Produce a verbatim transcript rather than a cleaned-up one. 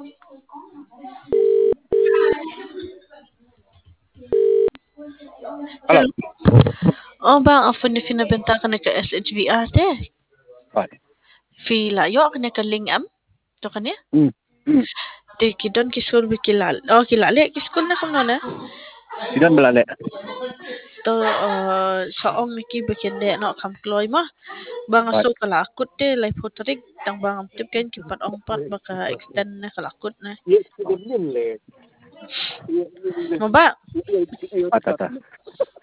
Halo. Hello. Oh bang, apa ni finabenta ka na ka S H V R te? Vale. Fi layo ka na ka lingam? To ka niya? Mm. Mm. Te kidon kiskul bi kilal. Oh kilali kiskul na kuno na. Sidon belale. To uh, saong niki bekende no kam kloy ma. Bang Vale. aso kalakut te lai potrik tang bang am tip ken kipat ongpat baka extend na kalakut na. Maba, Patata.